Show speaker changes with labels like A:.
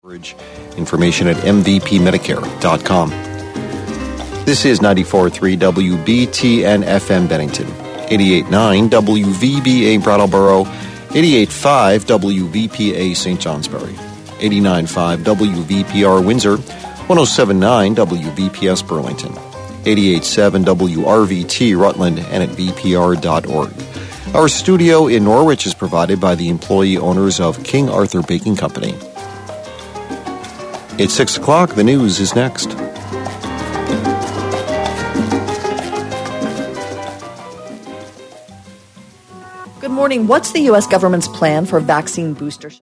A: Information at mvpmedicare.com. This is 94.3 WBTN FM Bennington, 88.9 WVBA Brattleboro, 88.5 WVPA St. Johnsbury, 89.5 WVPR Windsor, 107.9 WVPS Burlington, 88.7 WRVT Rutland, and at vpr.org. Our studio in Norwich is provided by the employee owners of King Arthur Baking Company. It's 6 o'clock. The news is next.
B: Good morning. What's the U.S. government's plan for vaccine boosters?